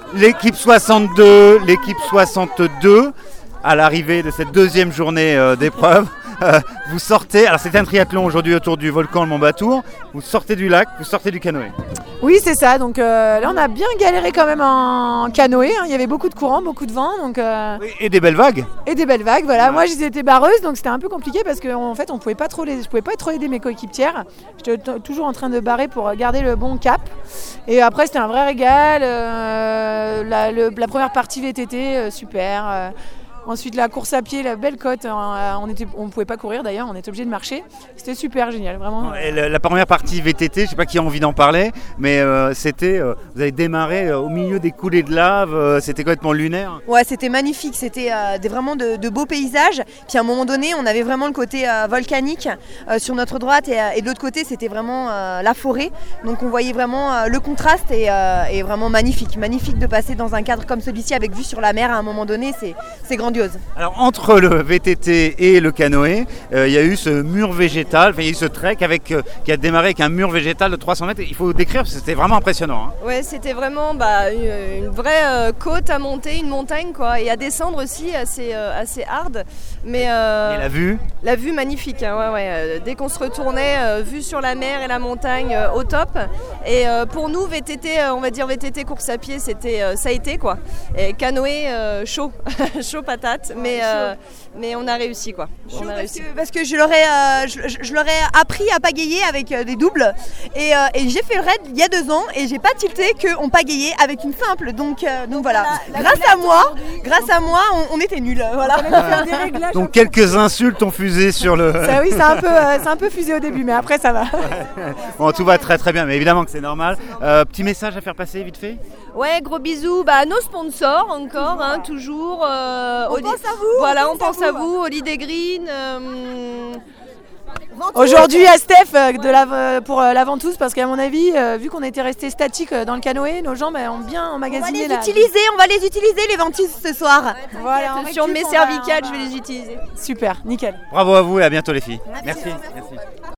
l'équipe 62, à l'arrivée de cette deuxième journée d'épreuve. Vous sortez, alors c'était un triathlon aujourd'hui autour du volcan le Mont Batour, vous sortez du lac, vous sortez du canoë. Oui, c'est ça, donc là on a bien galéré quand même en canoë, hein. Il y avait beaucoup de courant, beaucoup de vent. Donc, Et des belles vagues. Et des belles vagues, voilà. Ouais. Moi j'étais barreuse, donc c'était un peu compliqué parce qu'en fait je pouvais pas trop aider mes coéquipières. J'étais toujours en train de barrer pour garder le bon cap. Et après c'était un vrai régal, la première partie VTT, super. Ensuite la course à pied, la belle côte, on ne pouvait pas courir d'ailleurs, on était obligé de marcher. C'était super génial, vraiment. Et la première partie VTT, je ne sais pas qui a envie d'en parler, mais vous avez démarré au milieu des coulées de lave, c'était complètement lunaire. Ouais, c'était magnifique, c'était vraiment de beaux paysages. Puis à un moment donné, on avait vraiment le côté volcanique sur notre droite et de l'autre côté, c'était vraiment la forêt. Donc on voyait vraiment le contraste et vraiment magnifique de passer dans un cadre comme celui-ci avec vue sur la mer à un moment donné, c'est grandiose. Alors entre le VTT et le canoë, il y a eu ce mur végétal, il y a eu ce trek qui a démarré avec un mur végétal de 300 mètres. Il faut décrire parce que c'était vraiment impressionnant. Hein. Ouais, c'était vraiment une vraie côte à monter, une montagne quoi, et à descendre aussi assez hard. Mais et la vue magnifique, hein, ouais. Dès qu'on se retournait, vue sur la mer et la montagne au top. Et pour nous VTT, on va dire VTT course à pied, ça a été quoi. Et canoë chaud, chaud patate. Mais on a réussi quoi. Parce que je leur ai appris à pagayer avec des doubles et j'ai fait le raid il y a 2 ans et j'ai pas tilté qu'on pagayait avec une simple donc voilà. Grâce à moi on était nuls. Voilà. Donc quelques insultes ont fusé sur le. Ça, oui, c'est un peu fusé au début mais après ça va. Bon, tout va très très bien mais évidemment que c'est normal. Petit message à faire passer vite fait. Ouais, gros bisous à nos sponsors encore, hein, toujours. On pense à vous. Voilà, on pense à vous, Holiday Green. Aujourd'hui à Steph pour la ventouse parce qu'à mon avis, vu qu'on était resté statique dans le canoë, nos jambes ont bien emmagasiné. On va les utiliser les ventouses ce soir. Voilà, sur mes cervicales, je vais les utiliser. Super, nickel. Bravo à vous et à bientôt les filles. Merci.